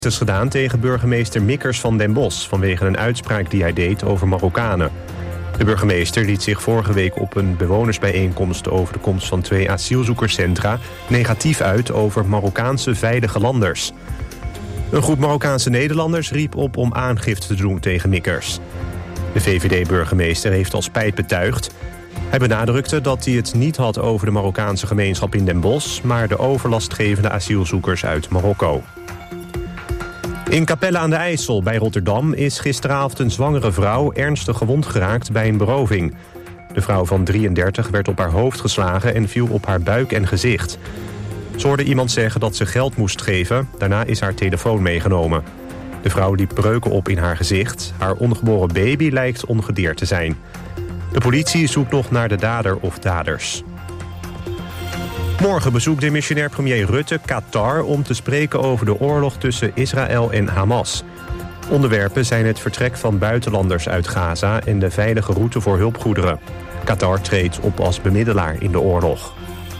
Het is gedaan tegen burgemeester Mikkers van Den Bosch vanwege een uitspraak die hij deed over Marokkanen. De burgemeester liet zich vorige week op een bewonersbijeenkomst over de komst van 2 asielzoekerscentra negatief uit over Marokkaanse veilige landers. Een groep Marokkaanse Nederlanders riep op om aangifte te doen tegen Mikkers. De VVD-burgemeester heeft al spijt betuigd. Hij benadrukte dat hij het niet had over de Marokkaanse gemeenschap in Den Bosch, maar de overlastgevende asielzoekers uit Marokko. In Capelle aan de IJssel bij Rotterdam is gisteravond een zwangere vrouw ernstig gewond geraakt bij een beroving. De vrouw van 33 werd op haar hoofd geslagen en viel op haar buik en gezicht. Ze hoorde iemand zeggen dat ze geld moest geven. Daarna is haar telefoon meegenomen. De vrouw liep breuken op in haar gezicht. Haar ongeboren baby lijkt ongedeerd te zijn. De politie zoekt nog naar de dader of daders. Morgen bezoekt demissionair premier Rutte Qatar om te spreken over de oorlog tussen Israël en Hamas. Onderwerpen zijn het vertrek van buitenlanders uit Gaza en de veilige route voor hulpgoederen. Qatar treedt op als bemiddelaar in de oorlog.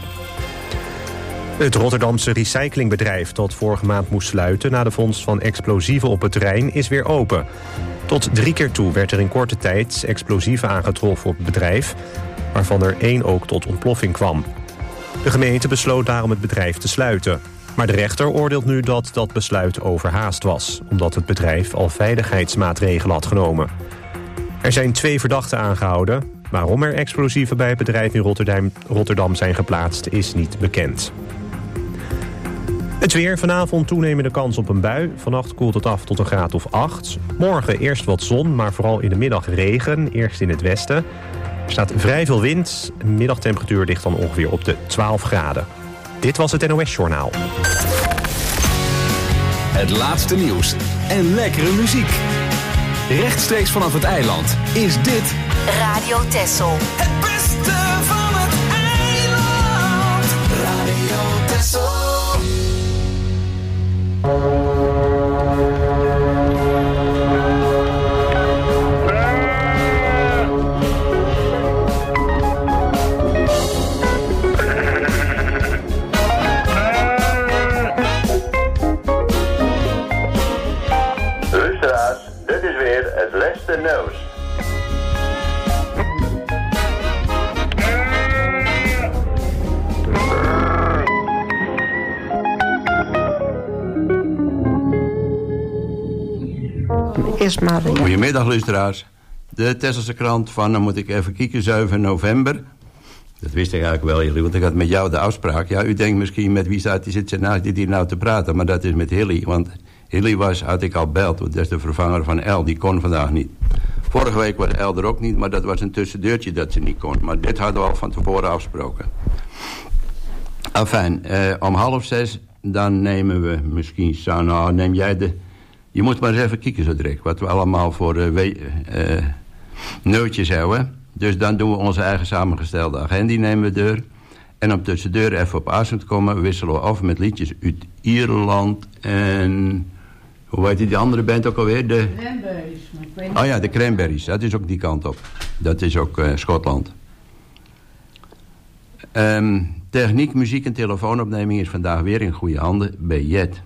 Het Rotterdamse recyclingbedrijf dat vorige maand moest sluiten na de vondst van explosieven op het terrein is weer open. Tot 3 keer toe werd er in korte tijd explosieven aangetroffen op het bedrijf, waarvan er 1 ook tot ontploffing kwam. De gemeente besloot daarom het bedrijf te sluiten. Maar de rechter oordeelt nu dat dat besluit overhaast was, omdat het bedrijf al veiligheidsmaatregelen had genomen. Er zijn 2 verdachten aangehouden. Waarom er explosieven bij het bedrijf in Rotterdam zijn geplaatst is niet bekend. Het weer, vanavond toenemende kans op een bui. Vannacht koelt het af tot een graad of 8. Morgen eerst wat zon, maar vooral in de middag regen, eerst in het westen. Er staat vrij veel wind. De middagtemperatuur ligt dan ongeveer op de 12 graden. Dit was het NOS Journaal. Het laatste nieuws en lekkere muziek. Rechtstreeks vanaf het eiland is dit Radio Texel. Het beste van het eiland. Radio Texel. Luisteraars, dit is weer het laatste nieuws. Goedemiddag luisteraars. De Tesselse krant van, dan moet ik even kijken, 7 november. Dat wist ik eigenlijk wel, jullie, want ik had met jou de afspraak. Ja, u denkt misschien met wie zit hier nou te praten, maar dat is met Hilly. Want Hilly had ik al beld, want dat is de vervanger van El, die kon vandaag niet. Vorige week was El er ook niet, maar dat was een tussendeurtje dat ze niet kon. Maar dit hadden we al van tevoren afgesproken. Enfin, om 5:30, dan nemen we misschien, nou neem jij de... Je moet maar eens even kijken zo direct, wat we allemaal voor neutjes hebben. Dus dan doen we onze eigen samengestelde agenda, nemen we deur. En om tussendoor even op asem te komen, wisselen we af met liedjes uit Ierland en... Hoe heet die andere band ook alweer? De Cranberries. Oh ja, de Cranberries, dat is ook die kant op. Dat is ook Schotland. Techniek, muziek en telefoonopneming is vandaag weer in goede handen bij Jet.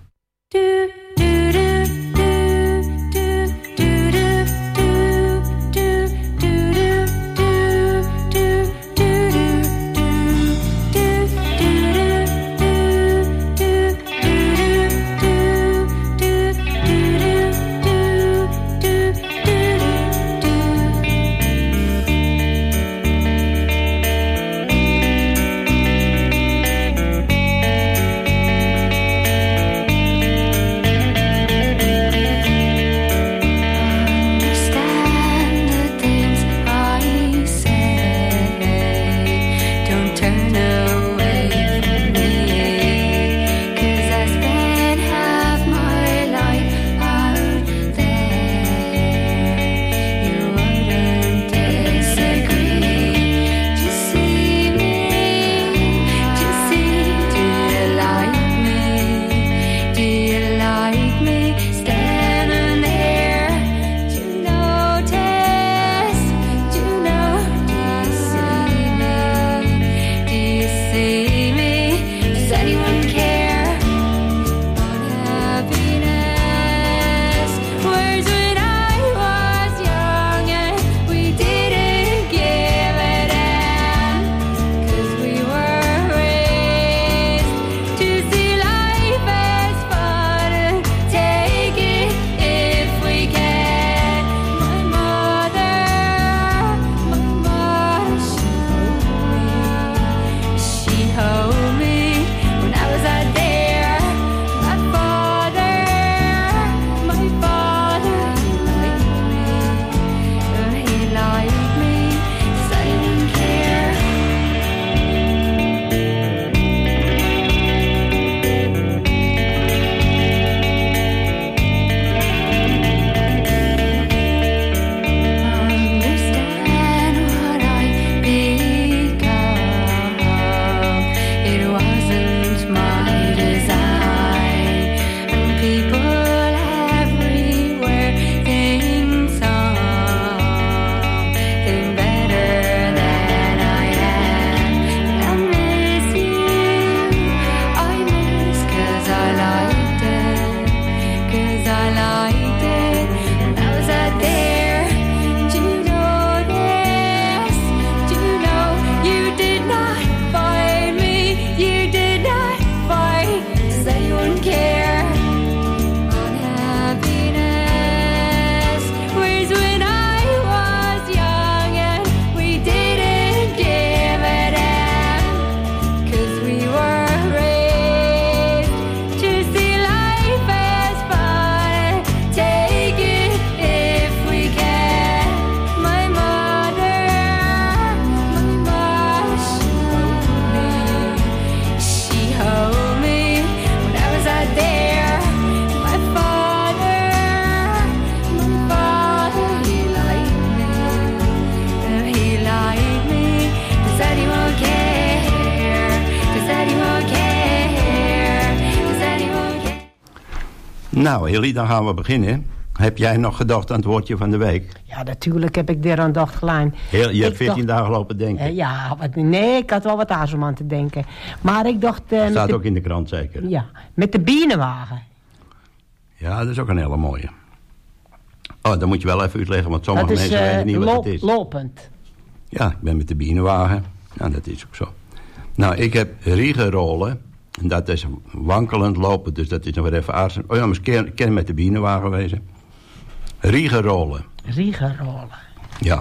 Nou, Hilly, dan gaan we beginnen. Heb jij nog gedacht aan het woordje van de week? Ja, natuurlijk heb ik er aan gedacht, Glijn. Je hebt 14 dagen lopen denken. Nee, ik had wel wat aarzel aan te denken. Maar ik dacht... Staat ook in de krant zeker? Ja, met de bienenwagen. Ja, dat is ook een hele mooie. Oh, dan moet je wel even uitleggen, want sommige mensen weten niet wat het is. Lopend. Ja, ik ben met de bienenwagen. Ja, dat is ook zo. Nou, ik heb riegenrollen. En dat is wankelend lopen, dus dat is nog weer even aardig. Oh ja, maar ken met de bienenwagen wezen. Riegenrollen. Riegenrollen. Ja.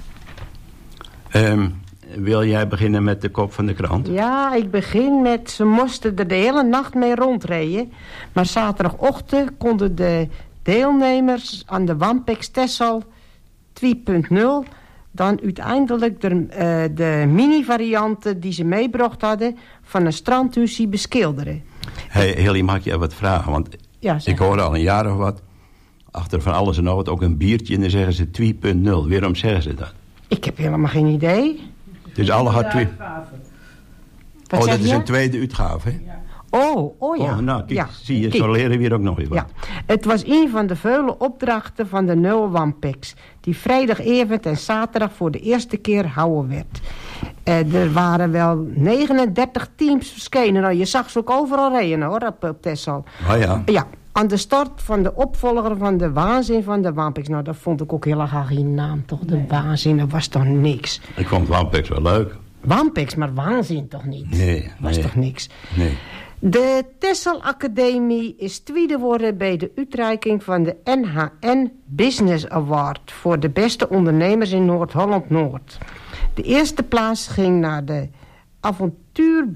Wil jij beginnen met de kop van de krant? Ja, ik begin met... Ze moesten er de hele nacht mee rondrijden. Maar zaterdagochtend konden de deelnemers aan de Wampex Texel 2.0... dan uiteindelijk de mini-varianten die ze meebracht hadden... van een strandhuisje beschilderen. Hey, Hilly, mag ik je wat vragen? Want ja, ik hoor al een jaar of wat... achter van alles en nog wat ook een biertje... en dan zeggen ze 2.0. Waarom zeggen ze dat? Ik heb helemaal geen idee. Dus alle gaat 2... Oh, dat is een tweede uitgave, hè? Ja. Oh ja. Oh, nou, kijk, ja. Zie je, zo leren we hier ook nog weer wat. Ja. Het was een van de vele opdrachten van de nieuwe Wampex... die vrijdagavond en zaterdag voor de eerste keer houden werd. Er waren wel 39 teams verschenen. Nou, je zag ze ook overal rijden, hoor, op Texel. Ah ja. Ja, aan de start van de opvolger van de waanzin van de Wampex. Nou, dat vond ik ook heel graag geen naam, toch? De waanzin, dat was toch niks. Ik vond Wampex wel leuk. Wampex, maar waanzin toch niet? Nee. Was toch niks? Nee. De Texel Academie is tweede geworden bij de uitreiking van de NHN Business Award... voor de beste ondernemers in Noord-Holland-Noord. De eerste plaats ging naar de Avontuur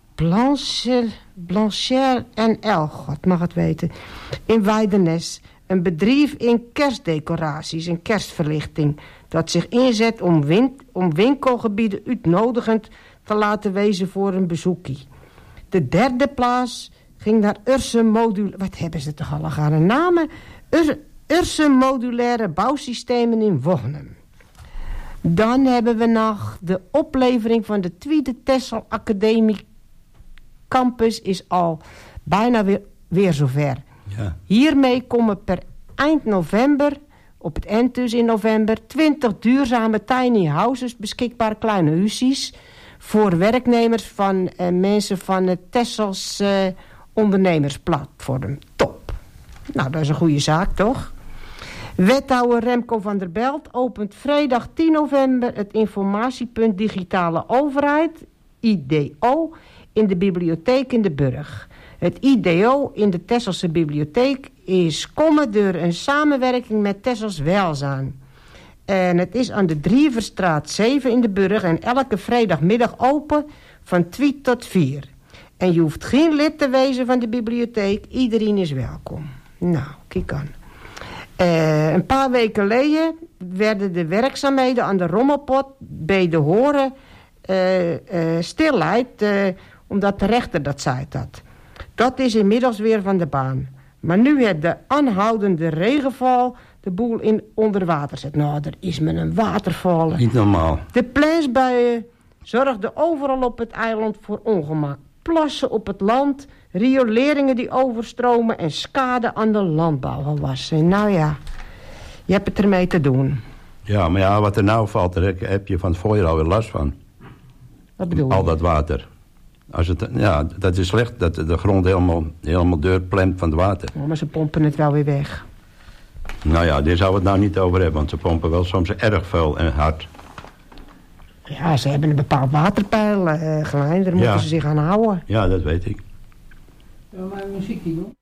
Blanchère NL, God mag het weten, in Weidenes. Een bedrijf in kerstdecoraties en kerstverlichting... dat zich inzet om winkelgebieden uitnodigend te laten wezen voor een bezoekie. De derde plaats ging naar Ursen Modulaire... Wat hebben ze toch al aan namen? Ursen Modulaire Bouwsystemen in Wognum. Dan hebben we nog de oplevering van de tweede Texel Academie Campus... is al bijna weer zover. Ja. Hiermee komen per eind november, op het eind dus in november... 20 duurzame tiny houses beschikbaar, kleine huisjes... voor werknemers van mensen van het Texels ondernemersplatform. Top. Nou, dat is een goede zaak, toch? Wethouder Remco van der Belt opent vrijdag 10 november... het informatiepunt Digitale Overheid, IDO... in de bibliotheek in de Burg. Het IDO in de Texelse bibliotheek is komen door een samenwerking met Texels Welzijn. En het is aan de Drieverstraat 7 in de Burg... en elke vrijdagmiddag open van 2 tot 4. En je hoeft geen lid te wezen van de bibliotheek. Iedereen is welkom. Nou, kijk aan. Een paar weken geleden werden de werkzaamheden aan de Rommelpot... bij de Horen stilleid... omdat de rechter dat zei had. Dat is inmiddels weer van de baan. Maar nu heeft de aanhoudende regenval... de boel in onder water zet. Nou, er is met een waterval. Niet normaal. De plaatsbuien zorgden overal op het eiland voor ongemak. Plassen op het land, rioleringen die overstromen... en schade aan de landbouwgewassen. Nou ja, je hebt het ermee te doen. Ja, maar ja, wat er nou valt, daar heb je van het voorjaar alweer last van. Wat bedoel je? Al dat water. Als het, ja, dat is slecht, dat de grond helemaal deurplemt van het water. Oh, maar ze pompen het wel weer weg. Nou ja, daar zou het nou niet over hebben, want ze pompen wel soms erg veel en hard. Ja, ze hebben een bepaald waterpeil, Glijn, daar moeten ze zich aan houden. Ja, dat weet ik. Zullen we maar muziek doen?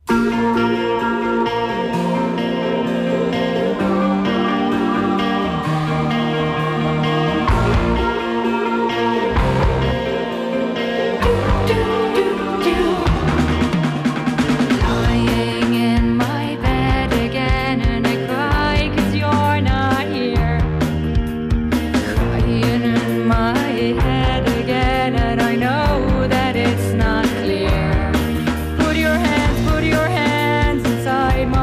Put your hands inside my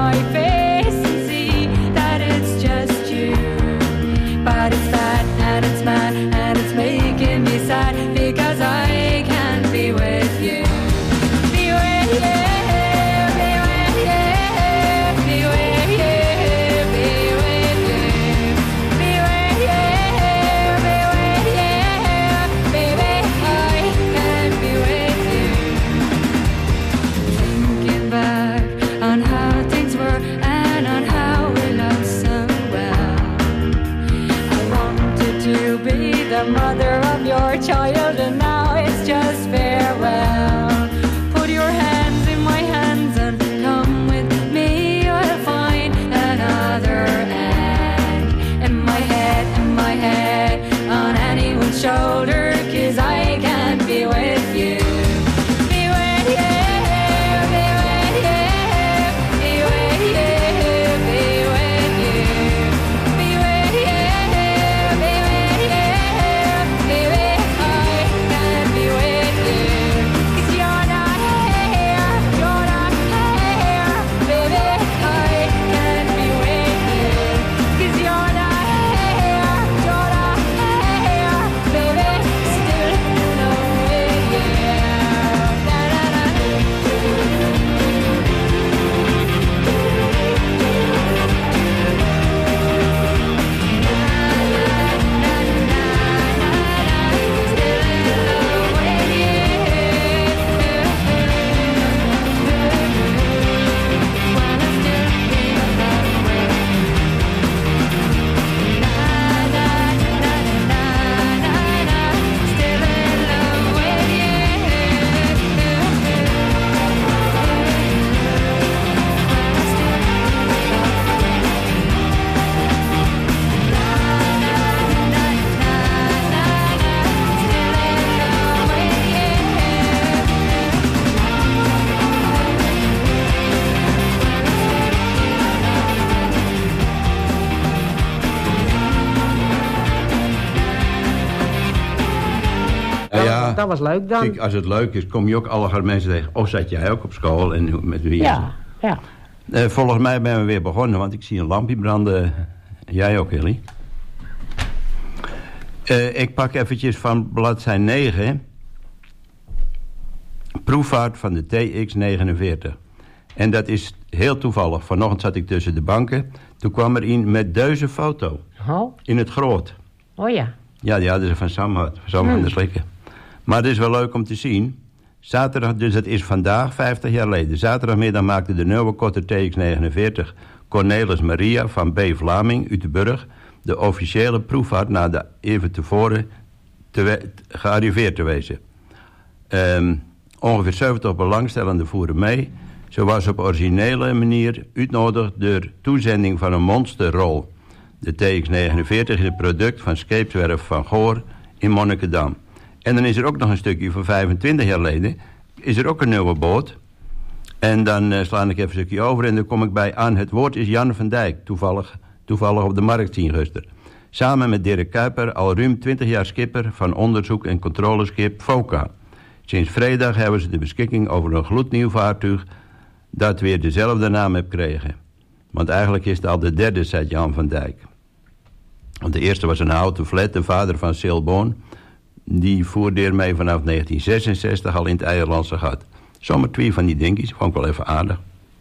dat was leuk dan. Kijk, als het leuk is, kom je ook alle mensen tegen. Oh, zat jij ook op school? En met wie? Ja. Volgens mij ben we weer begonnen, want ik zie een lampje branden. Jij ook, Hilly? Ik pak eventjes van bladzij 9. Proefvaart van de TX49. En dat is heel toevallig. Vanochtend zat ik tussen de banken. Toen kwam er een met deze foto. Oh. In het groot. Oh ja. Ja, die hadden ze van Sam van der Slikken. Maar het is wel leuk om te zien. Zaterdag, dus dat is vandaag 50 jaar geleden. Zaterdagmiddag maakte de nieuwe Kotter TX49 Cornelis Maria van B. Vlaming, Uterburg, de officiële proefvaart naar de even tevoren gearriveerd te wezen. Ongeveer 70 belangstellenden voeren mee. Zo was op originele manier uitnodigd door toezending van een monsterrol. De TX49 is het product van scheepswerf Van Goor in Monnikendam. En dan is er ook nog een stukje van 25 jaar geleden. Is er ook een nieuwe boot. En dan sla ik even een stukje over en dan kom ik bij aan. Het woord is Jan van Dijk, toevallig op de markt zien gisteren. Samen met Dirk Kuiper, al ruim 20 jaar skipper van onderzoek en controleschip FOCA. Sinds vrijdag hebben ze de beschikking over een gloednieuw vaartuig dat weer dezelfde naam heeft gekregen. Want eigenlijk is het al de derde, zei Jan van Dijk. Want de eerste was een houten flat, de vader van Silboon. Die voerde ermee vanaf 1966 al in het Eierlandse gat. Zomaar 2 van die dingetjes, vond ik wel even aardig.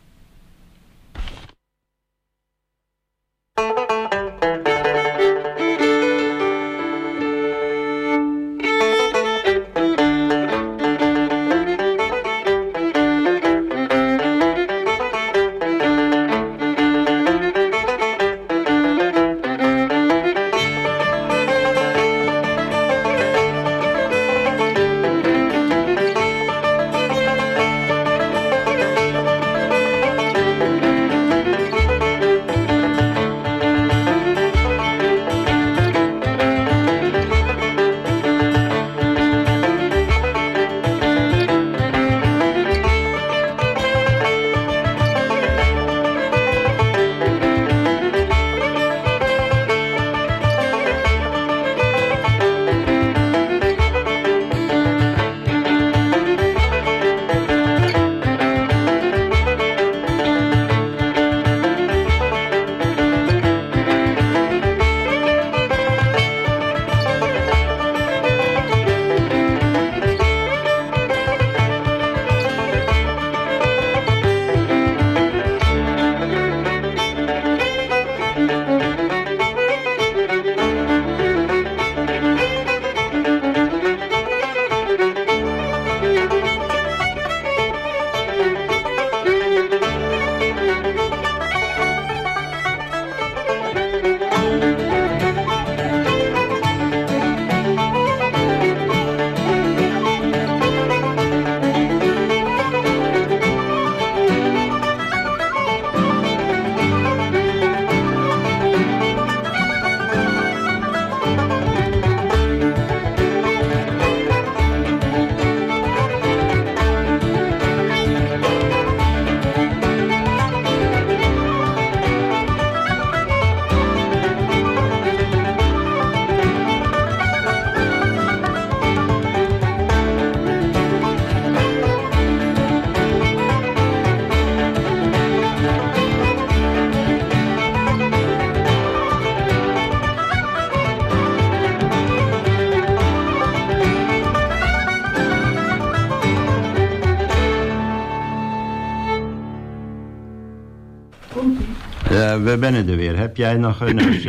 We zijn er weer. Heb jij nog een neus?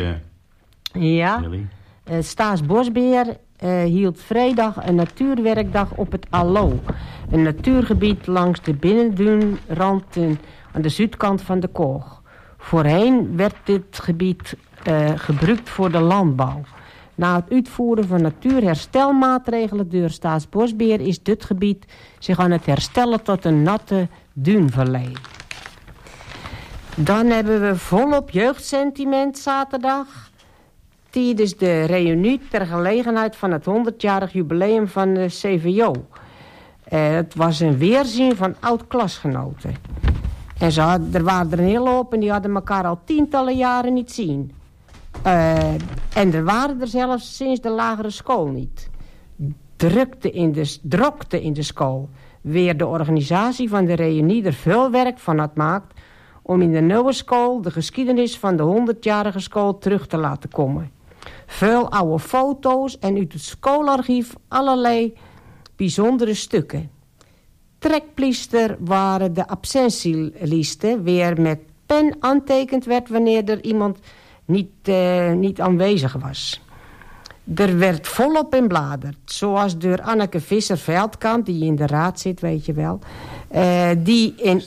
Ja. Staatsbosbeheer hield vrijdag een natuurwerkdag op het Allo. Een natuurgebied langs de binnenduinrand aan de zuidkant van de Koog. Voorheen werd dit gebied gebruikt voor de landbouw. Na het uitvoeren van natuurherstelmaatregelen door Staatsbosbeheer is dit gebied zich aan het herstellen tot een natte duinvallei. Dan hebben we volop jeugdsentiment zaterdag. Tijdens de reunie ter gelegenheid van het 100-jarig jubileum van de CVO. Het was een weerzien van oud-klasgenoten. En er waren er een hele hoop en die hadden elkaar al tientallen jaren niet zien. En er waren er zelfs sinds de lagere school niet. drokte in de school. Weer de organisatie van de reunie er veel werk van had maakt om in de nieuwe school de geschiedenis van de 100-jarige school terug te laten komen. Veel oude foto's en uit het schoolarchief allerlei bijzondere stukken. Trekpleister waren de absentielisten, weer met pen aantekend werd wanneer er iemand niet aanwezig was. Er werd volop in bladerd, zoals door Anneke Visser-Veldkamp, die in de raad zit, weet je wel. Die in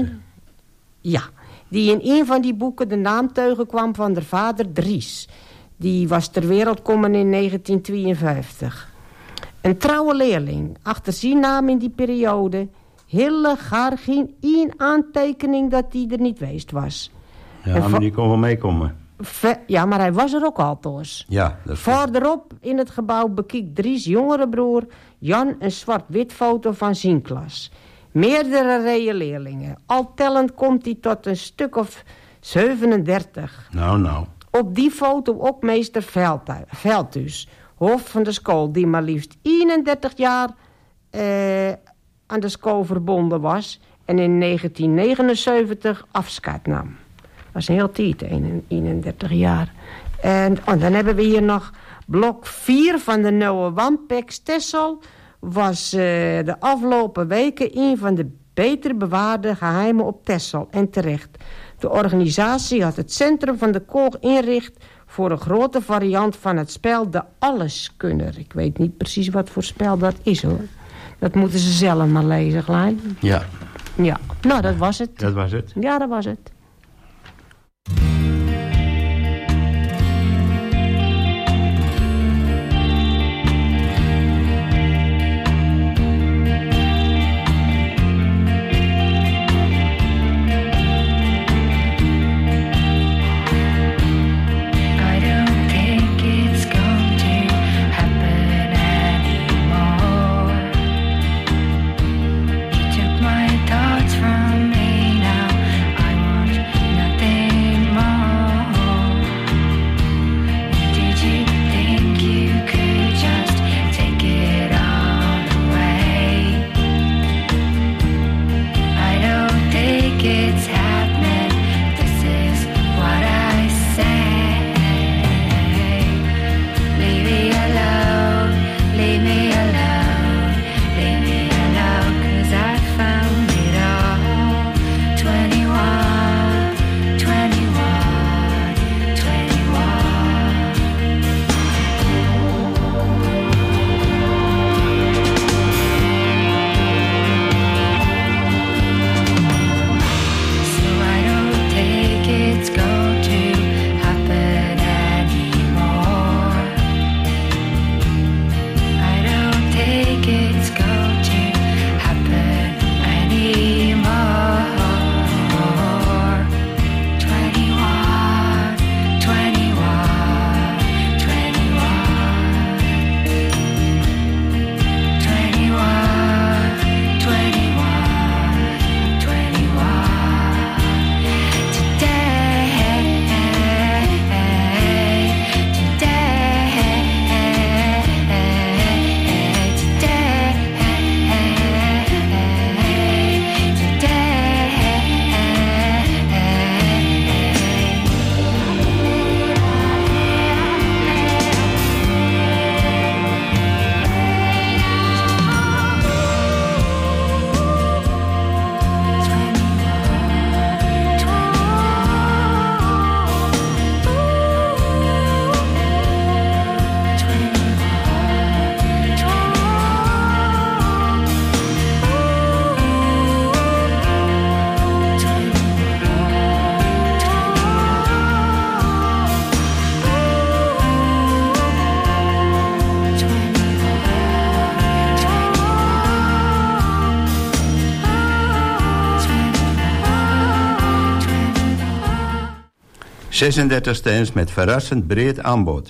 een van die boeken de naam tegenkwam van haar vader Dries. Die was ter wereld gekomen in 1952. Een trouwe leerling, achter zijn naam in die periode, heel gaar geen één aantekening dat hij er niet geweest was. Ja, maar die kon wel meekomen. Ja, maar hij was er ook altoos. Ja, dat is Verderop in het gebouw bekeek Dries' jongere broer Jan een zwart-wit foto van zijn klas. Meerdere rijen leerlingen. Al tellend komt hij tot een stuk of 37. Nou. Op die foto ook meester Veldhuis, hoofd van de school, die maar liefst 31 jaar aan de school verbonden was en in 1979 afscheid nam. Dat is een heel tijd, 31 jaar. En dan hebben we hier nog blok 4 van de nieuwe Wampex Texel. Was de afgelopen weken een van de beter bewaarde geheimen op Texel. En terecht. De organisatie had het centrum van de kool inricht voor een grote variant van het spel De Alleskunner. Ik weet niet precies wat voor spel dat is, hoor. Dat moeten ze zelf maar lezen, Klein. Ja. Ja, nou, dat was het. Dat was het. Ja, dat was het. ...36 stands met verrassend breed aanbod.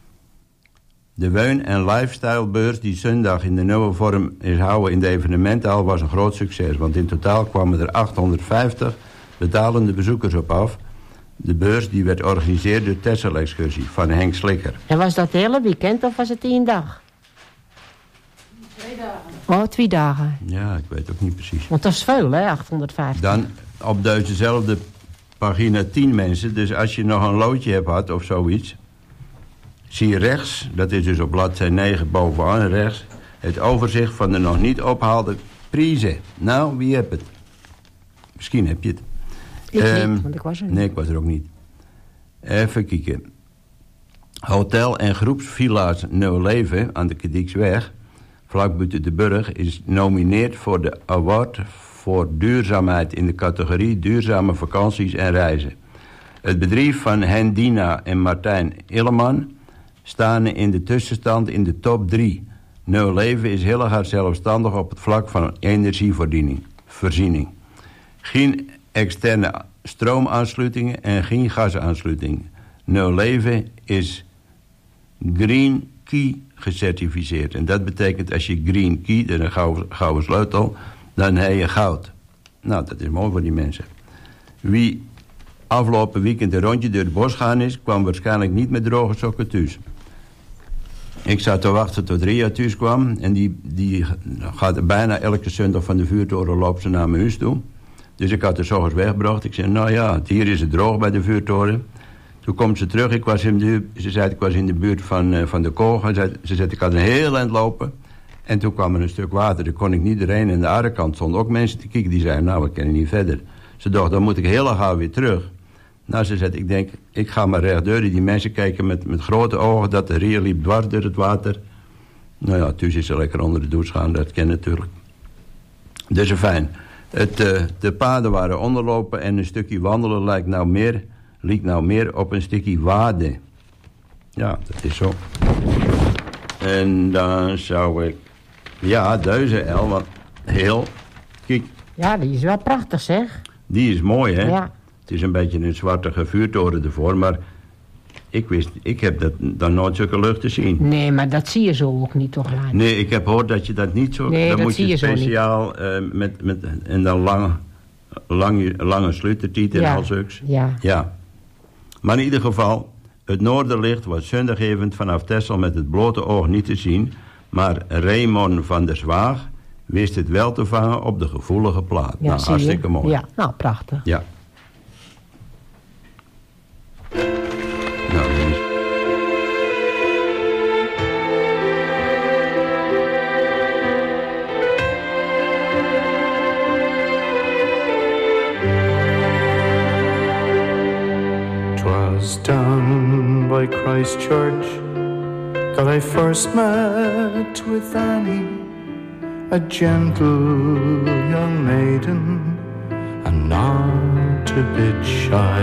De Weun- en Lifestyle-beurs die zondag in de nieuwe vorm is houden in de evenementhal was een groot succes. Want in totaal kwamen er 850 betalende bezoekers op af. De beurs die werd georganiseerd door Texel Excursie van Henk Slikker. En was dat het hele weekend of was het 1 dag? 2 dagen. Oh, 2 dagen. Ja, ik weet ook niet precies. Want dat is veel, hè, 850. Dan op dezezelfde pagina 10 mensen. Dus als je nog een loodje hebt gehad of zoiets. Zie je rechts, dat is dus op bladzijde 9 bovenaan rechts. Het overzicht van de nog niet ophaalde prijzen. Nou, wie hebt het? Misschien heb je het. Ik niet, want ik was er niet. Nee, ik was er ook niet. Even kijken. Hotel en groepsvilla's Nieuw Leven aan de Kedieksweg, vlak buiten de Burg, is nomineerd voor de award voor duurzaamheid in de categorie duurzame vakanties en reizen. Het bedrijf van Hendina en Martijn Illeman staan in de tussenstand in de top 3. Nieuw Leven is heel erg zelfstandig op het vlak van energievoorziening. Geen externe stroomaansluitingen en geen gasaansluitingen. Nieuw Leven is Green Key gecertificeerd. En dat betekent als je Green Key, dat is een gouden sleutel, dan heb je goud. Nou, dat is mooi voor die mensen. Wie afgelopen weekend een rondje door het bos gaan is, kwam waarschijnlijk niet met droge sokken thuis. Ik zat te wachten tot Ria thuis kwam. En die gaat bijna elke zondag van de vuurtoren loopt ze naar mijn huis toe. Dus ik had haar 's ochtends weggebracht. Ik zei, nou ja, hier is het droog bij de vuurtoren. Toen komt ze terug. Ze zei, ik was in de buurt van de koog. Ze zei, ik had een heel eind lopen. En toen kwam er een stuk water. Daar kon ik niet doorheen. En aan de andere kant stonden ook mensen te kijken. Die zeiden, nou, we kunnen niet verder. Ze dacht, dan moet ik heel gauw weer terug. Nou, ze zei, ik denk, ik ga maar rechtdoor. Die mensen kijken met grote ogen dat de Ria liep dwars door het water. Nou ja, thuis is ze lekker onder de douche gaan. Dat ken natuurlijk. Dus fijn. De paden waren onderlopen en een stukje wandelen liep nou meer op een stukje wade. Ja, dat is zo. En dan zou ik... Ja, deze El, want heel... Kijk. Ja, die is wel prachtig, zeg. Die is mooi, hè? Ja. Het is een beetje een zwarte vuurtoren ervoor, maar... Ik heb dan nooit zulke lucht te zien. Nee, maar dat zie je zo ook niet, toch, Lijn? Nee, ik heb gehoord dat je dat niet zo... Nee, dan dat moet zie je speciaal en dan lange sleuteltieten en al zulks. Ja. Maar in ieder geval, het noorderlicht was zondagavond vanaf Texel met het blote oog niet te zien. Maar Raymond van der Zwaag wist het wel te vangen op de gevoelige plaat. Ja, nou, hartstikke mooi. Ja, nou, prachtig. Ja. Nou, dus. Was down by Christchurch that I first met with Annie, a gentle young maiden and not a bit shy.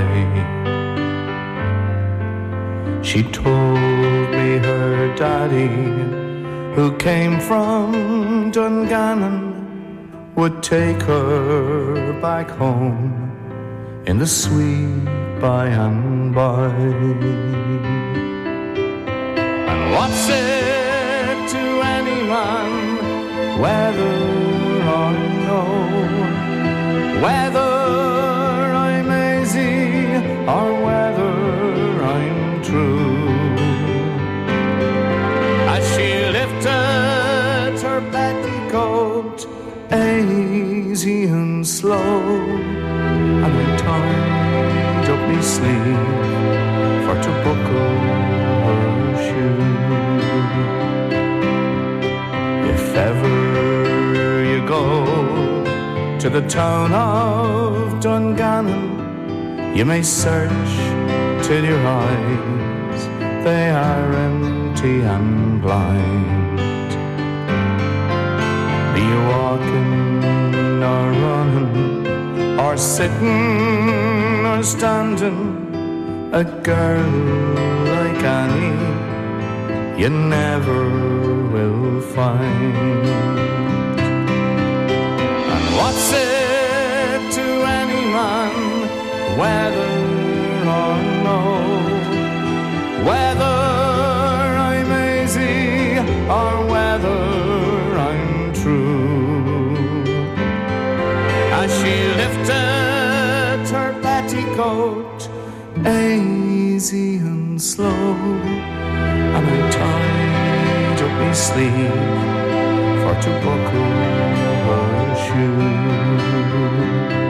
She told me her daddy, who came from Dungannon, would take her back home in the sweet by and by. And what's it to any man, whether or no, whether I'm easy or whether I'm true? As she lifted her petticoat, easy and slow, and I tied up me sleeve for to buckle her shoe. If ever you go to the town of Dungannon, you may search till your eyes they are empty and blind. Be you walking or running, or sitting or standing, a girl like Annie you never will find. And what's it to any man, whether or no, whether I'm easy or whether I'm true? As she lifted her petticoat, easy and slow, and I tied up my sleeve for to buckle her shoe.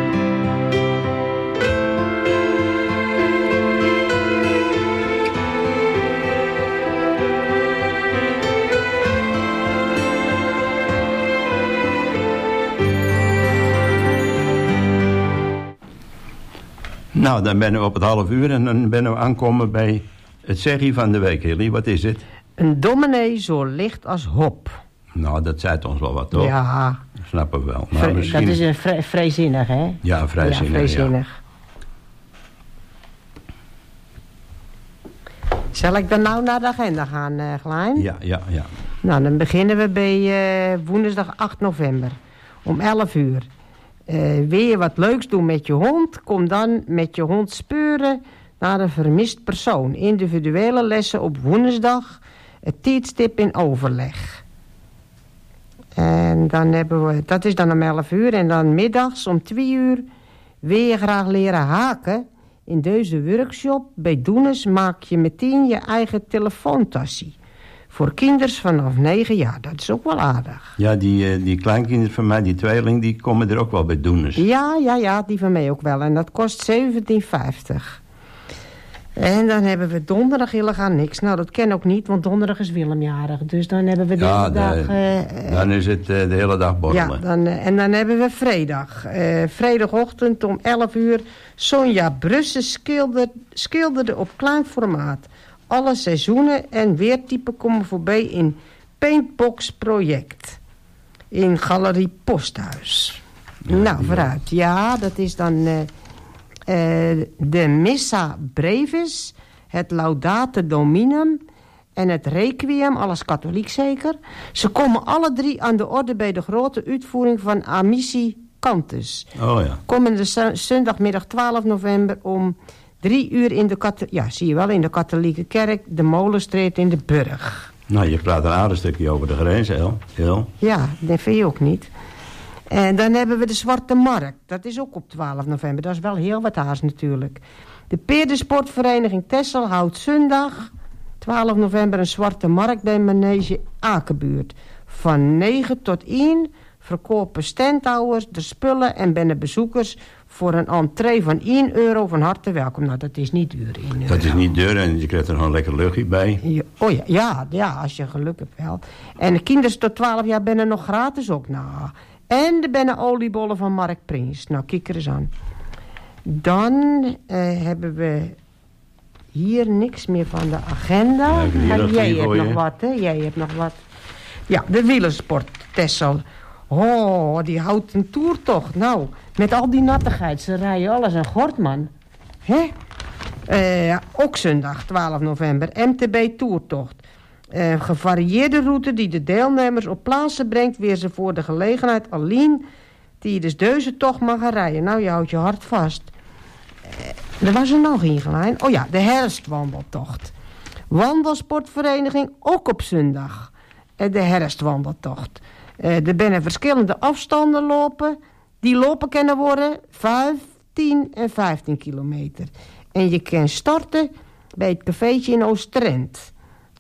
Nou, dan ben we op het half uur en dan ben we aankomen bij het zeggie van de week, Hilly. Wat is het? Een dominee zo licht als hop. Nou, dat zei het ons wel wat, toch? Ja. Dat snappen we wel. Maar misschien... Dat is een vrijzinnig, hè? Ja, vrijzinnig. Ja, vrijzinnig. Ja. Zal ik dan nou naar de agenda gaan, Glijn? Ja. Nou, dan beginnen we bij woensdag 8 november. Om 11 uur. Wil je wat leuks doen met je hond? Kom dan met je hond speuren naar een vermist persoon. Individuele lessen op woensdag. Het tijdstip in overleg. En dan hebben we, dat is dan om 11 uur. En dan middags om 2 uur. Wil je graag leren haken? In deze workshop bij Doenes maak je meteen je eigen telefoontassie. Voor kinders vanaf 9 jaar. Dat is ook wel aardig. Ja, die kleinkinderen van mij, die tweeling, die komen er ook wel bij doen. Dus. Ja, die van mij ook wel. En dat kost €17,50. En dan hebben we donderdag helemaal niks. Nou, dat ken ook niet, want donderdag is Willemjarig. Dus dan hebben we de hele dag... dan is het de hele dag borrelen. Ja, en dan hebben we vrijdag. Vrijdagochtend om 11 uur. Sonja Brussen schilderde op klein formaat. Alle seizoenen en weertypen komen voorbij in Paintbox Project. In Galerie Posthuis. Ja, nou, vooruit. Ja, dat is dan de Missa Brevis, het Laudate Dominum en het Requiem, alles katholiek zeker. Ze komen alle 3 aan de orde bij de grote uitvoering van Amici Cantus. Oh ja. Komende zondagmiddag 12 november om 3 uur in de in de katholieke kerk, de Molenstreet in de Burg. Nou, je praat een aardig stukje over de grens, heel. Ja, dat vind je ook niet. En dan hebben we de Zwarte Markt. Dat is ook op 12 november. Dat is wel heel wat haast natuurlijk. De Peerdersportvereniging Texel houdt zondag 12 november een Zwarte Markt bij Manege Akenbuurt. Van 9 tot 1 verkopen standhouders de spullen en binnen bezoekers voor een entree van €1 van harte welkom. Nou, dat is niet duur. Dat is niet duur en je krijgt er nog een lekker luchtje bij. Ja, als je geluk hebt wel. En de kinderen tot 12 jaar binnen nog gratis ook. Nou, en er binnen oliebollen van Mark Prins. Nou, kijk er eens aan. Dan hebben we hier niks meer van de agenda. Maar jij hebt nog wat, hè? Jij hebt nog wat. Ja, de wielersport Texel. Oh, die houdt een toertocht. Nou, met al die nattigheid. Ze rijden alles een gort, man. Hè? Ook zondag, 12 november. MTB toertocht. Gevarieerde route die de deelnemers op plaatsen brengt... weer ze voor de gelegenheid alleen... die dus deze tocht mag gaan rijden. Nou, je houdt je hart vast. Er was er nog een gelijn. Oh ja, de herfstwandeltocht. Wandelsportvereniging ook op zondag. De herfstwandeltocht. Er binnen verschillende afstanden lopen. Die lopen kunnen worden 5, 10 en 15 kilometer. En je kan starten bij het cafeetje in Oostrent.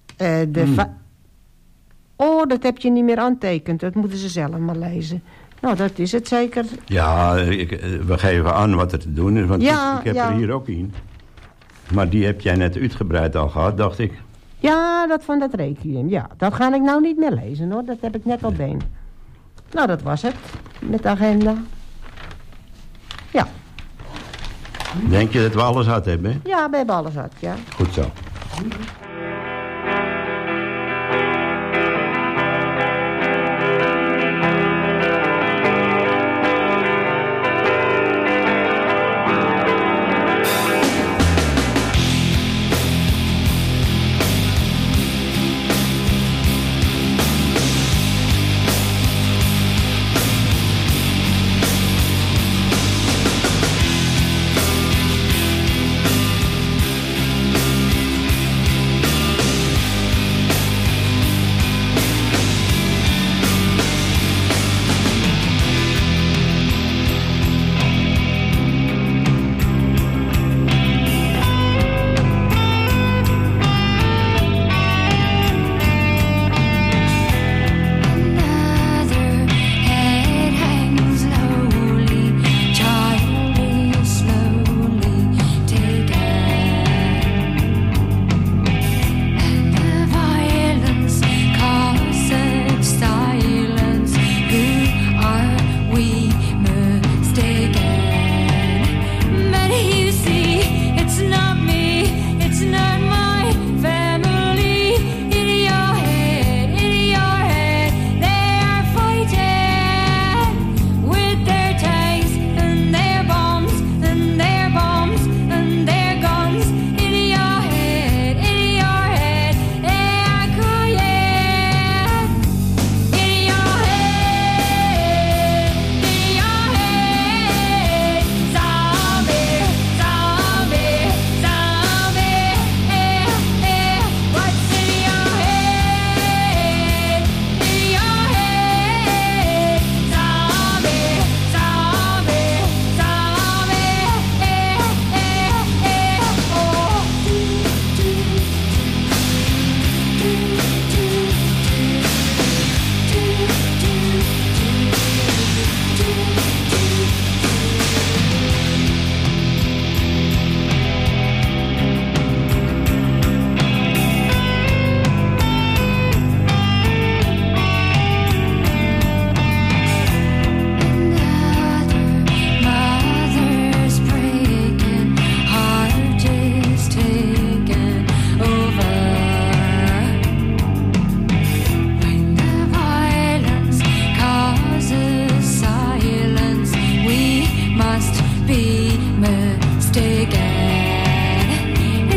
Dat heb je niet meer aantekend. Dat moeten ze zelf maar lezen. Nou, dat is het zeker. Ja, we geven aan wat er te doen is. Want ik heb er hier ook een. Maar die heb jij net uitgebreid al gehad, dacht ik. Ja, dat van dat Requiem. Ja, dat ga ik nou niet meer lezen, hoor. Dat heb ik net al been. Nou, dat was het. Met de agenda. Ja. Denk je dat we alles had hebben? Ja, we hebben alles had, ja. Goed zo.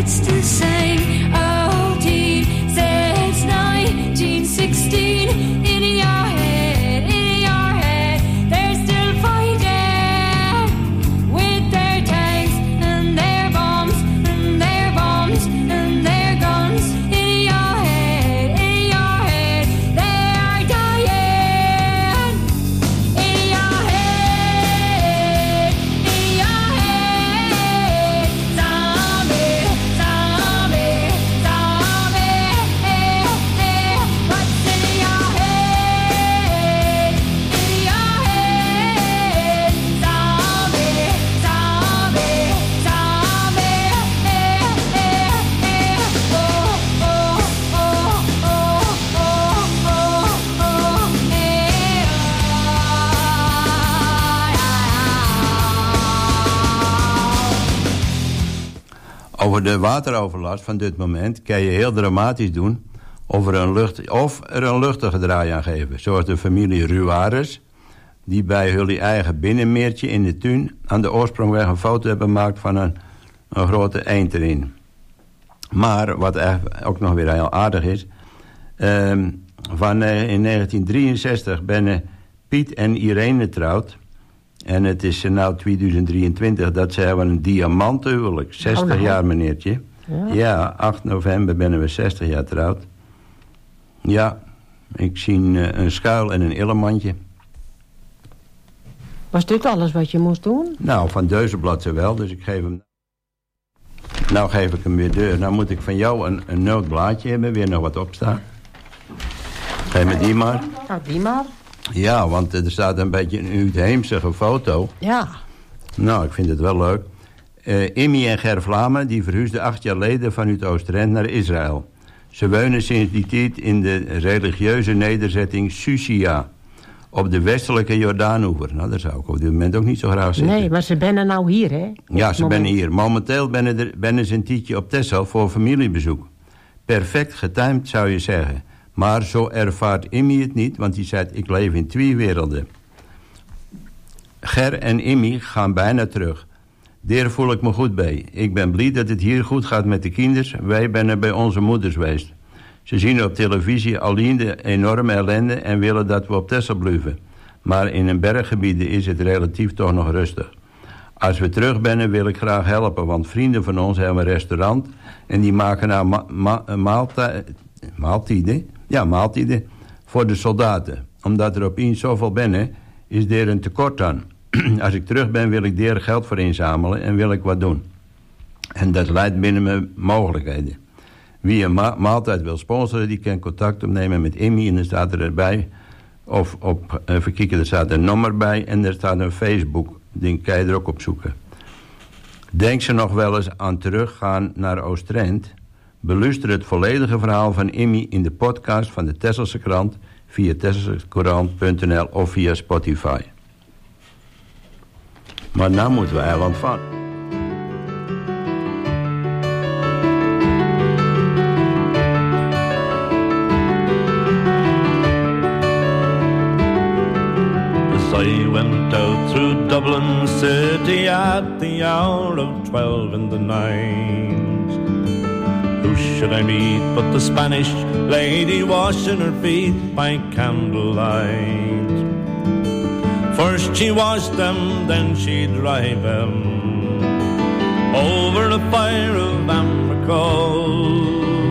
still sing. Oh, teen, since 1916. In your head, they're still fighting with their tanks and their bombs and their bombs and their guns. In your head, they are dying. In your head, zombie, zombie, zombie. What's in your head? Zombie, zombie, zombie. Oh, oh, oh, oh, Over de wateroverlast van dit moment kan je heel dramatisch doen of er een luchtige draai aan geven. Zoals de familie Ruares, die bij jullie eigen binnenmeertje in de tuin aan de oorsprongweg een foto hebben gemaakt van een grote eend erin. Maar wat eigenlijk ook nog weer heel aardig is, in 1963 ben Piet en Irene trouwd. En het is nu 2023 dat ze hebben een diamantenhuwelijk. 60 jaar, meneertje. Ja, 8 november ben we 60 jaar trouwd. Ja, ik zie een schuil en een illemandje. Was dit alles wat je moest doen? Nou, van Deuzenblad ze wel, dus ik geef hem... Nou geef ik hem weer deur. Nou moet ik van jou een noodblaadje hebben, weer nog wat opstaan. Geef me die maar. Nou, die maar. Ja, want er staat een beetje een uitheemsige foto. Ja. Nou, ik vind het wel leuk. Immi en Ger Vlamen, die verhuisden 8 jaar geleden vanuit Oost-Drenthe naar Israël. Ze wonen sinds die tijd in de religieuze nederzetting Susia, op de westelijke Jordaanoever. Nou, daar zou ik op dit moment ook niet zo graag zitten. Nee, maar ze zijn nou hier, hè? Ja, ze zijn hier. Momenteel ben ze een tijdje op Texel voor familiebezoek. Perfect getimed, zou je zeggen. Maar zo ervaart Immi het niet, want die zegt, ik leef in 2 werelden. Ger en Immi gaan bijna terug. Daar voel ik me goed bij. Ik ben blij dat het hier goed gaat met de kinders. Wij zijn bij onze moeders geweest. Ze zien op televisie alleen de enorme ellende en willen dat we op Texel blijven. Maar in een berggebieden is het relatief toch nog rustig. Als we terug zijn, wil ik graag helpen, want vrienden van ons hebben een restaurant en die maken nou maaltijden voor de soldaten. Omdat er opeens zoveel binnen, is er een tekort aan. Als ik terug ben, wil ik daar geld voor inzamelen en wil ik wat doen. En dat leidt binnen mijn mogelijkheden. Wie een maaltijd wil sponsoren, die kan contact opnemen met Immi en dan staat er erbij. Of even kijken, er staat een nummer bij en er staat een Facebook. Die kan je er ook op zoeken. Denk ze nog wel eens aan teruggaan naar Oost-Drenthe? Beluister het volledige verhaal van Immi in de podcast van de Tesselse Krant via tesselsekrant.nl of via Spotify. Maar nou moeten we eiland van. I went out through Dublin city at the hour of 12 in the night. Who should I meet but the Spanish lady washing her feet by candlelight? First she washed them, then she'd drive them over the fire of amber coal.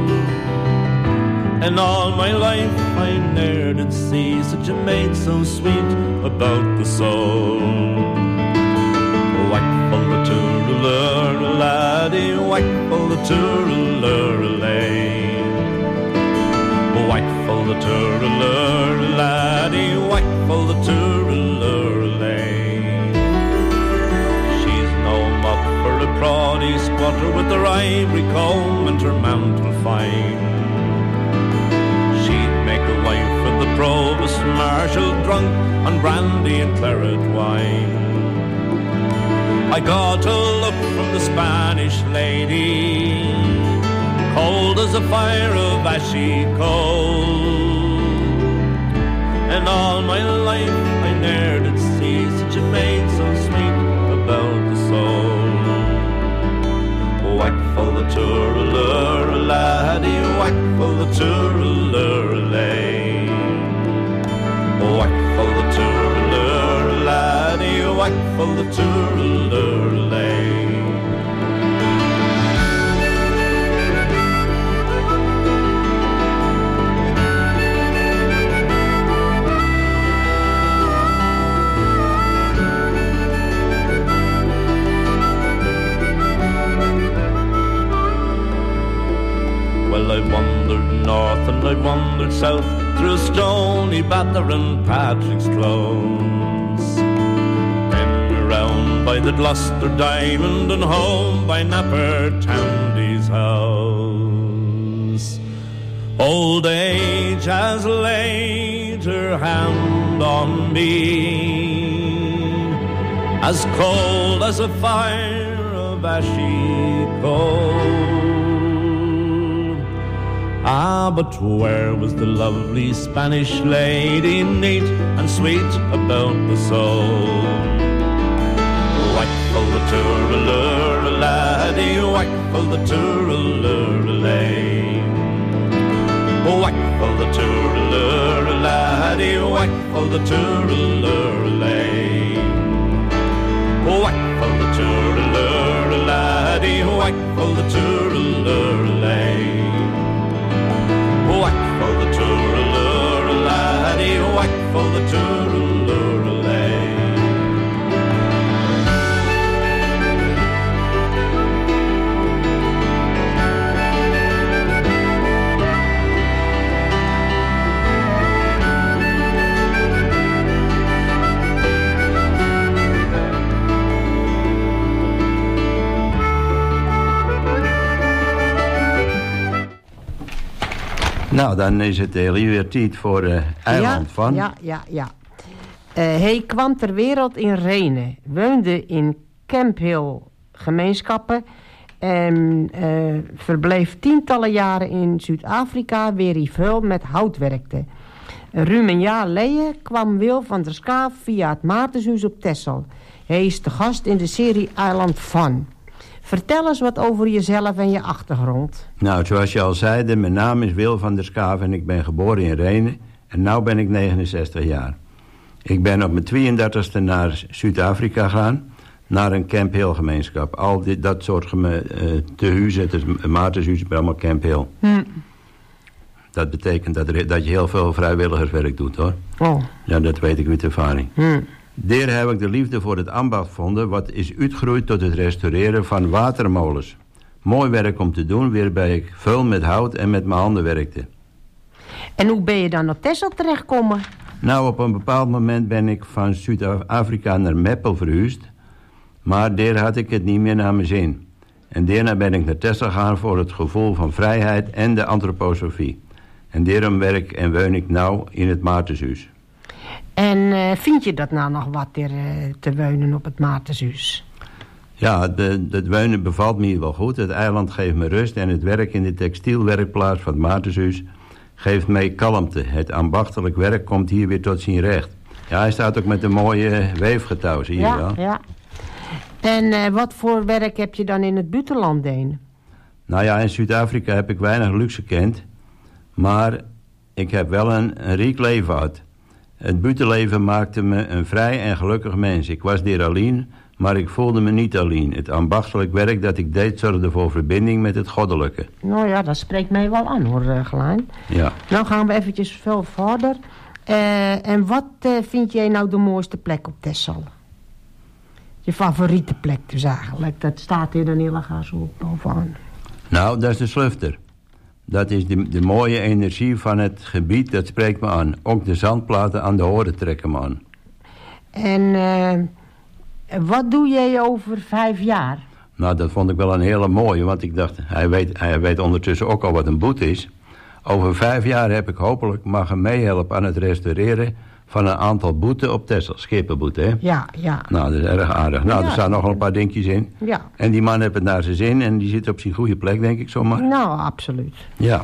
And all my life I ne'er did see such a maid so sweet about the soul. Whack full the tooralur, laddie, whack full the tooralur, lay. Whack full the tooralur, laddie, whack full the tooralur, lay. She's no mop for a proddy squatter with her ivory comb and her mantle fine. Wife of the provost marshal drunk on brandy and claret wine. I got a look from the Spanish lady, cold as a fire of ashy coal. And all my life I ne'er did see such a maid so sweet about the soul. Whack full the tooraloo-laddie, whack for the tooraloo-lay. Whack for the tooraloo-laddie, whack for the tooraloo-lay. Well, I've wandered north and I've wandered south, through Stony Batter and Patrick's Close, then around by the Gloucester Diamond and home by Napper Tandy's house. Old age has laid her hand on me, as cold as a fire of ashy coal. Ah, but where was the lovely Spanish lady, neat and sweet about the soul? Whack for the tooraloo-laddie, whack for the tooraloo-lay. Whack for the tooraloo-laddie, whack for the tooraloo-lay. Whack for the tooraloo-laddie, whack for the tooraloo-lay. Whack for the tooraloo-laddie, whack for the tooraloo-lay. Nou, dan is het weer tijd voor Eiland van. Ja. Hij kwam ter wereld in Renen, woonde in Camp Hill gemeenschappen en verbleef tientallen jaren in Zuid-Afrika, waar hij veel met hout werkte. Ruim een jaar geleden kwam Wil van der Skaaf via het Maartenshuis op Texel. Hij is de gast in de serie Eiland van. Vertel eens wat over jezelf en je achtergrond. Nou, zoals je al zei, mijn naam is Wil van der Skaaf en ik ben geboren in Renen. En nu ben ik 69 jaar. Ik ben op mijn 32e naar Zuid-Afrika gegaan, naar een Camp Hill gemeenschap. Al dat soort tehuizen, het is Maartenshuis, maar allemaal Camp Hill. Dat betekent dat je heel veel vrijwilligerswerk doet, hoor. Oh. Ja, dat weet ik uit ervaring. Daar heb ik de liefde voor het ambacht gevonden, wat is uitgegroeid tot het restaureren van watermolens. Mooi werk om te doen, waarbij ik veel met hout en met mijn handen werkte. En hoe ben je dan op Texel terechtgekomen? Nou, op een bepaald moment ben ik van Zuid-Afrika naar Meppel verhuisd, maar daar had ik het niet meer naar mijn zin. En daarna ben ik naar Texel gegaan voor het gevoel van vrijheid en de antroposofie. En daarom werk en woon ik nou in het Maartenshuis. En vind je dat nou nog wat te wonen op het Maartenshuis? Ja, het wonen bevalt me wel goed. Het eiland geeft me rust en het werk in de textielwerkplaats van het Maartenshuis geeft mij kalmte. Het ambachtelijk werk komt hier weer tot zijn recht. Ja, hij staat ook met een mooie weefgetouw, zie je wel. Ja. En wat voor werk heb je dan in het buitenland deed? Nou ja, in Zuid-Afrika heb ik weinig luxe gekend. Maar ik heb wel een riek leven gehad. Het buitenleven maakte me een vrij en gelukkig mens. Ik was daar alleen, maar ik voelde me niet alleen. Het ambachtelijk werk dat ik deed zorgde voor verbinding met het goddelijke. Nou ja, dat spreekt mij wel aan, hoor, Glijn. Ja. Nou gaan we eventjes veel verder. En wat vind jij nou de mooiste plek op Texel? Je favoriete plek dus eigenlijk. Dat staat hier dan heel erg zo bovenaan. Nou, dat is de Slufter. Dat is de mooie energie van het gebied, dat spreekt me aan. Ook de zandplaten aan de horen trekken me aan. En wat doe jij over 5 jaar? Nou, dat vond ik wel een hele mooie, want ik dacht, hij weet ondertussen ook al wat een boet is. Over 5 jaar heb ik hopelijk mogen meehelpen aan het restaureren van een aantal boeten op Texel. Schippenboeten, hè? Ja. Nou, dat is erg aardig. Nou, er staan nog een paar dingetjes in. Ja. En die man heeft het naar zijn zin en die zit op zijn goede plek, denk ik zomaar. Nou, absoluut. Ja.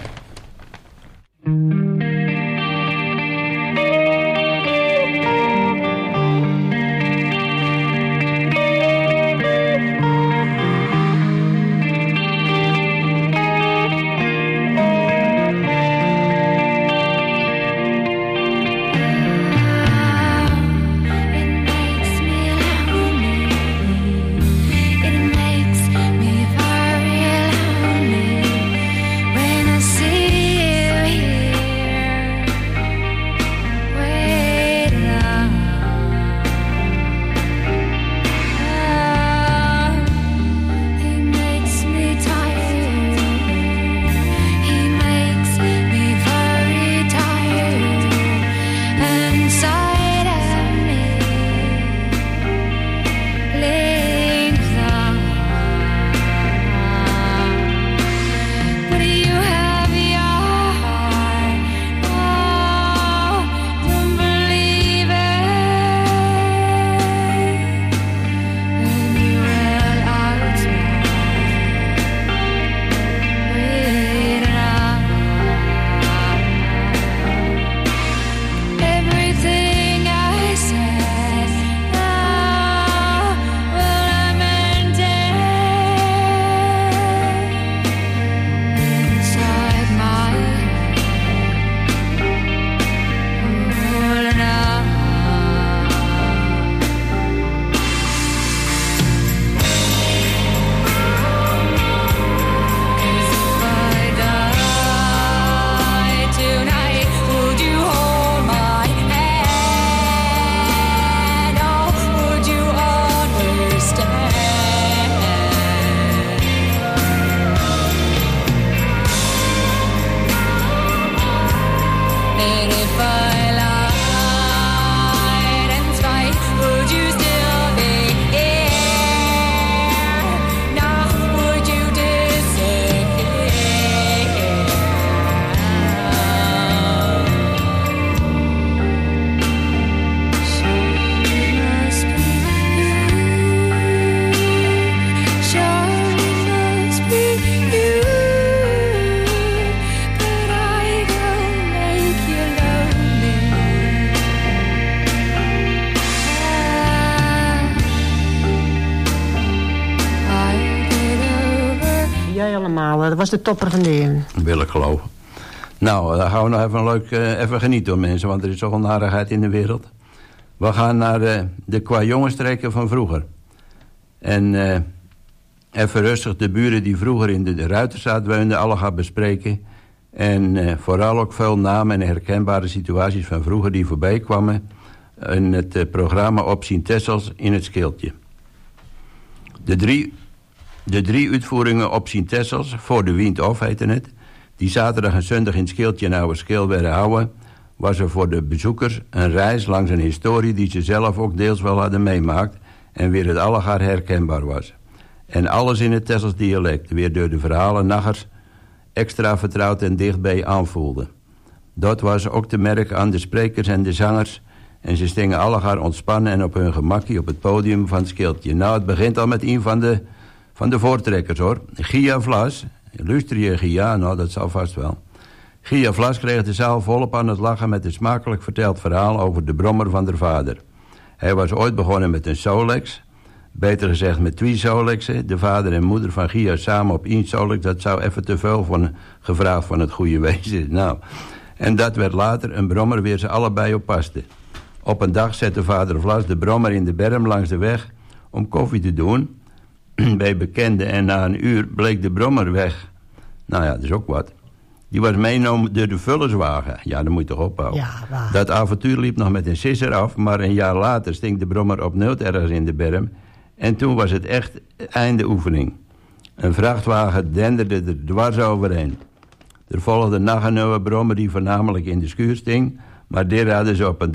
helemaal. Dat was de topper van de eeuw. Wil ik geloven. Nou, dan gaan we nog even leuk even genieten hoor mensen, want er is zoveel narigheid in de wereld. We gaan naar de qua jongensstreken van vroeger. En even rustig de buren die vroeger in de Ruiterstraat woonden alle gaan bespreken. En vooral ook veel namen en herkenbare situaties van vroeger die voorbij kwamen in het programma Op Sint Tessels in het Schildje. De drie uitvoeringen Op Sint Tessels, voor de wind of heette het, die zaterdag en zondag in het Schildje en Oude Schil werden houden, was er voor de bezoekers een reis langs een historie die ze zelf ook deels wel hadden meemaakt en weer het allegaar herkenbaar was. En alles in het Tessels dialect, weer door de verhalen nachers extra vertrouwd en dichtbij aanvoelde. Dat was ook te merken aan de sprekers en de zangers en ze stingen allegaar ontspannen en op hun gemakkie op het podium van het Schildje. Nou, het begint al met een van de voortrekkers hoor. Gia Vlas, luister je Gia? Nou, dat zal vast wel. Gia Vlas kreeg de zaal volop aan het lachen met een smakelijk verteld verhaal over de brommer van haar vader. Hij was ooit begonnen met een Solex, beter gezegd met 2 Solexen. De vader en moeder van Gia samen op 1 Solex, dat zou even te veel gevraagd van het goede wezen. Nou, en dat werd later een brommer weer ze allebei op paste. Op een dag zette vader Vlas de brommer in de berm langs de weg om koffie te doen bij bekenden en na een uur bleek de brommer weg. Nou ja, dat is ook wat. Die was meegenomen door de vullerswagen. Ja, dat moet je toch ophouden. Ja, dat avontuur liep nog met een sisser af, maar een jaar later stinkt de brommer opnieuw ergens in de berm. En toen was het echt einde oefening. Een vrachtwagen denderde er dwars overheen. Er volgde nog een nieuwe brommer die voornamelijk in de schuur sting, maar daar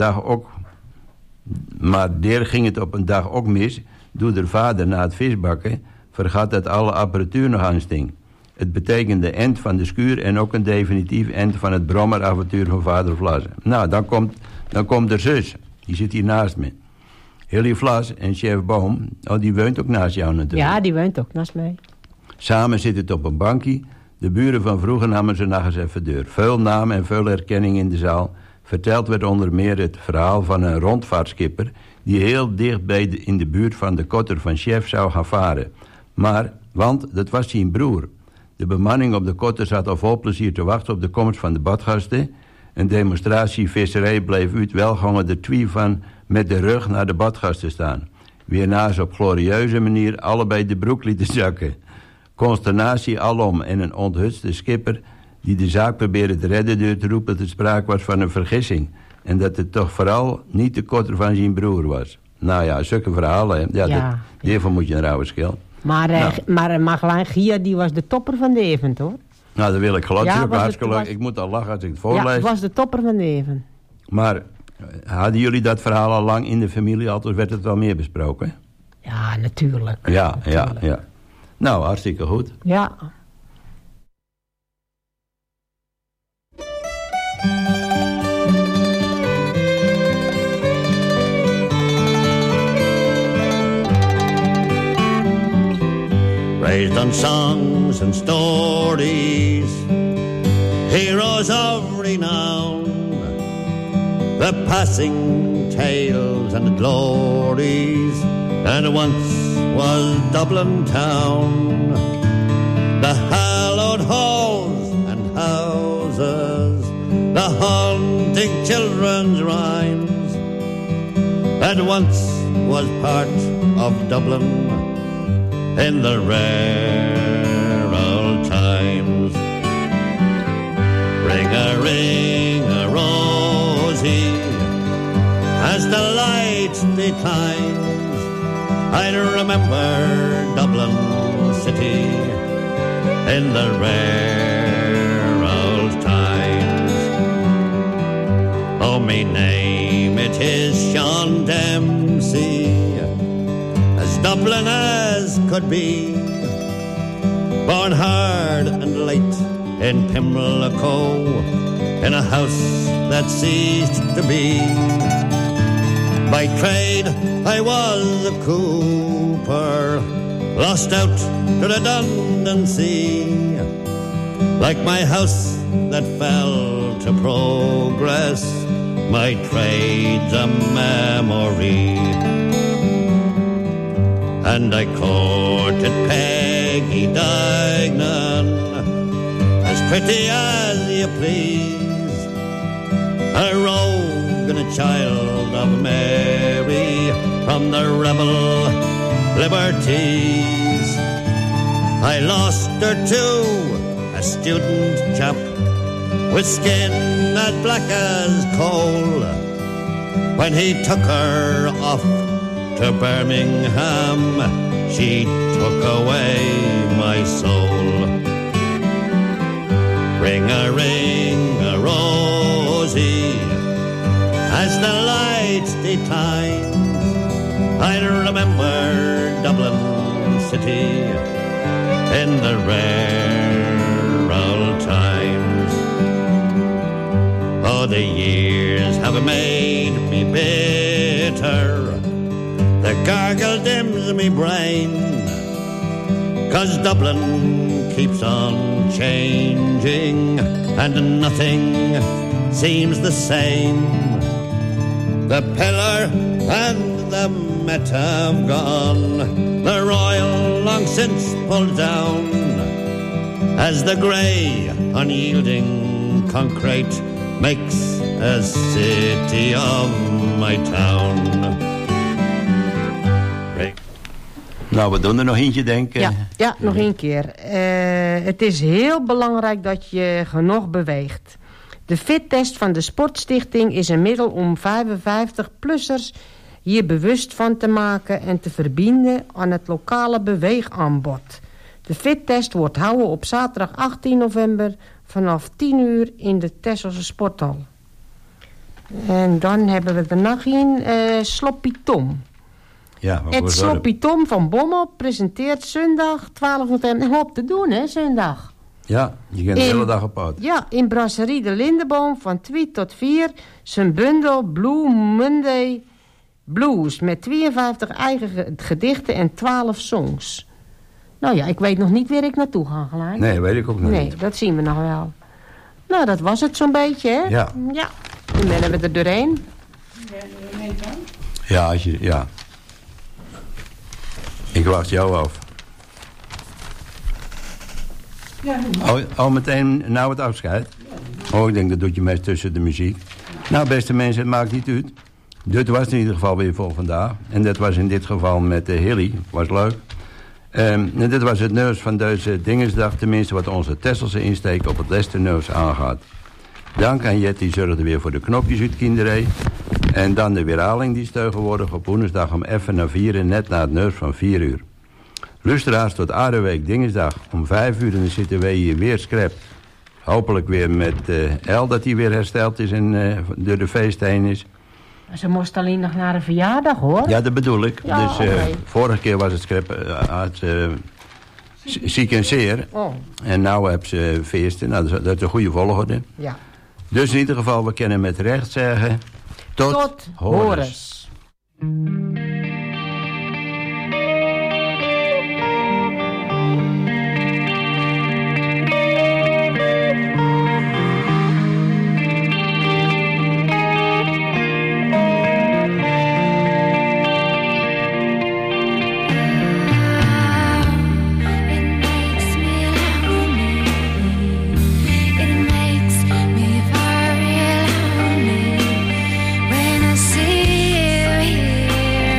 ging het op een dag ook mis. Door de vader na het visbakken vergat dat alle apparatuur nog aansting. Het betekende eind van de schuur en ook een definitief eind van het brommeravontuur van vader Vlas. Nou, dan komt de zus. Die zit hier naast me. Hilly Vlas en chef Boom, die woont ook naast jou natuurlijk. Ja, die woont ook naast mij. Samen zitten het op een bankje. De buren van vroeger namen ze nog eens even deur. Veel namen en veel herkenning in de zaal. Verteld werd onder meer het verhaal van een rondvaartskipper die heel dicht in de buurt van de kotter van chef zou gaan varen. Want dat was zijn broer. De bemanning op de kotter zat al vol plezier te wachten op de komst van de badgasten. Een demonstratie visserij bleef uit welgongen de twee van met de rug naar de badgasten staan. Waarna ze op glorieuze manier allebei de broek lieten zakken. Consternatie alom en een onthutste skipper die de zaak probeerde te redden door te roepen dat het sprake was van een vergissing. En dat het toch vooral niet de kotter van zijn broer was. Nou ja, zulke verhalen. Hiervoor moet je een rauwe schil. Maar Marglaan Gia, die was de topper van de event, hoor. Nou, dat wil ik gelukkig hartstikke leuk. Ik moet al lachen als ik het voorlees. Ja, het was de topper van de event. Maar hadden jullie dat verhaal al lang in de familie al, of werd het wel meer besproken? Ja, natuurlijk. Ja. Nou, hartstikke goed. Ja. Raised on songs and stories, heroes of renown, the passing tales and the glories, and once was Dublin town. The hallowed halls and houses, the haunting children's rhymes, that once was part of Dublin in the rare old times. Ring-a-ring-a-rosy, as the light declines, I remember Dublin city in the rare old times. Oh, me name it is Sean Dempsey, as Dublin as could be, born hard and late in Pimlico, in a house that ceased to be. By trade I was a cooper, lost out to the Dundon Sea, like my house that fell to progress, my trade's a memory. And I courted Peg Peggy Dignan, as pretty as you please, a rogue and a child of Mary from the rebel liberties. I lost her to a student chap with skin as black as coal, when he took her off to Birmingham, she took away my soul. Ring-a-ring-a-rosy, as the lights decline, I remember Dublin City in the rare old times. Oh, the years have made me bitter, the gargle dims me brain, 'cause Dublin keeps on changing and nothing seems the same. The pillar and the Met have gone, the Royal long since pulled down, as the grey unyielding concrete makes a city of my town. Nou, we doen er nog eentje, denk ik. Ja, nog één keer. Het is heel belangrijk dat je genoeg beweegt. De fittest van de Sportstichting is een middel om 55-plussers hier bewust van te maken en te verbinden aan het lokale beweegaanbod. De fittest wordt houden op zaterdag 18 november vanaf 10 uur in de Texelse Sporthal. En dan hebben we er nog een, Sloppy Tom. Ja, het Sloppy Tom van Bommel presenteert zondag 12 november. En hoop te doen, hè, zondag. Ja, je gaat de hele dag op pad. Ja, in Brasserie de Lindeboom van 2 tot 4 zijn bundel Blue Monday Blues met 52 eigen gedichten en 12 songs. Nou ja, ik weet nog niet waar ik naartoe ga gelijk. Nee, weet ik ook nog niet. Nee, dat zien we nog wel. Nou, dat was het zo'n beetje, hè? Ja. Ja, dan ben we er doorheen. Ja, als je, ja. Ik wacht jou af. Meteen nou het afscheid? Oh, ik denk dat doet je meest tussen de muziek. Nou, beste mensen, het maakt niet uit. Dit was in ieder geval weer voor vandaag. En dat was in dit geval met Hilly. Was leuk. En dit was het nieuws van deze Dingensdag. Tenminste wat onze Tesselse insteek op het Lesternieuws aangaat. Dank aan Jet, die zorgde weer voor de knopjes uit kinderij. En dan de weerhaling die is tegenwoordig op woensdag om even na 4, net na het nieuws van 4 uur. Luisteraars tot Aardeweek Dingensdag om 5 uur en dan zitten wij hier weer scrap. Hopelijk weer met El dat hij weer hersteld is en door de feest heen is. Ze moest alleen nog naar een verjaardag, hoor. Ja, dat bedoel ik. Ja, dus okay. Vorige keer was het scrap ziek en zeer. Oh. En nu hebben ze feesten. Nou, dat is een goede volgorde. Ja. Dus in ieder geval, we kunnen met recht zeggen... Tot horens. When I see you here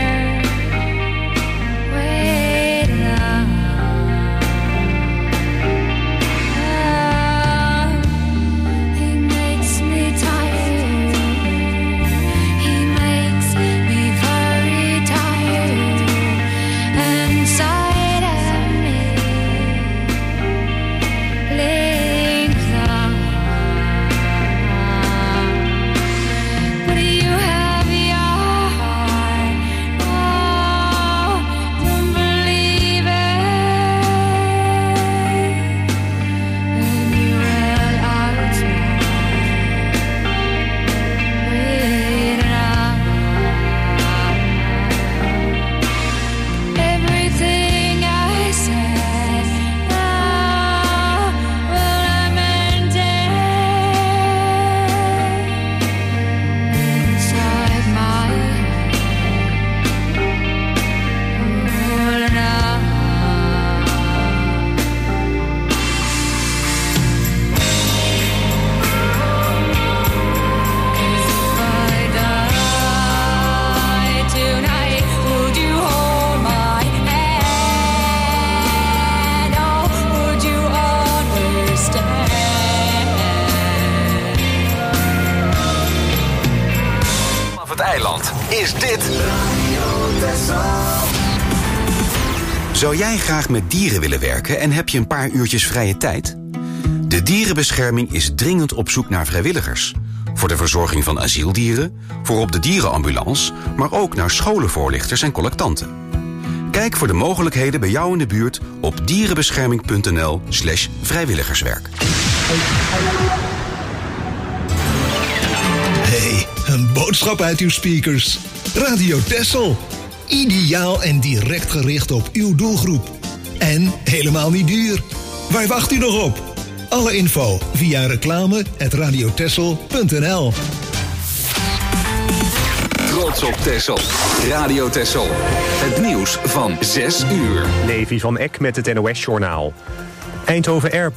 is dit Radio Texel. Zou jij graag met dieren willen werken en heb je een paar uurtjes vrije tijd? De dierenbescherming is dringend op zoek naar vrijwilligers. Voor de verzorging van asieldieren, voor op de dierenambulance, maar ook naar scholenvoorlichters en collectanten. Kijk voor de mogelijkheden bij jou in de buurt op dierenbescherming.nl/vrijwilligerswerk. Hey, een boodschap uit uw speakers. Radio Texel. Ideaal en direct gericht op uw doelgroep. En helemaal niet duur. Waar wacht u nog op? Alle info via reclame@radiotexel.nl. Trots op Texel. Radio Texel. Het nieuws van 6 uur. Levi van Eck met het NOS-journaal. Eindhoven Airport.